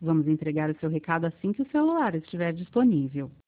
Vamos entregar o seu recado assim que o celular estiver disponível.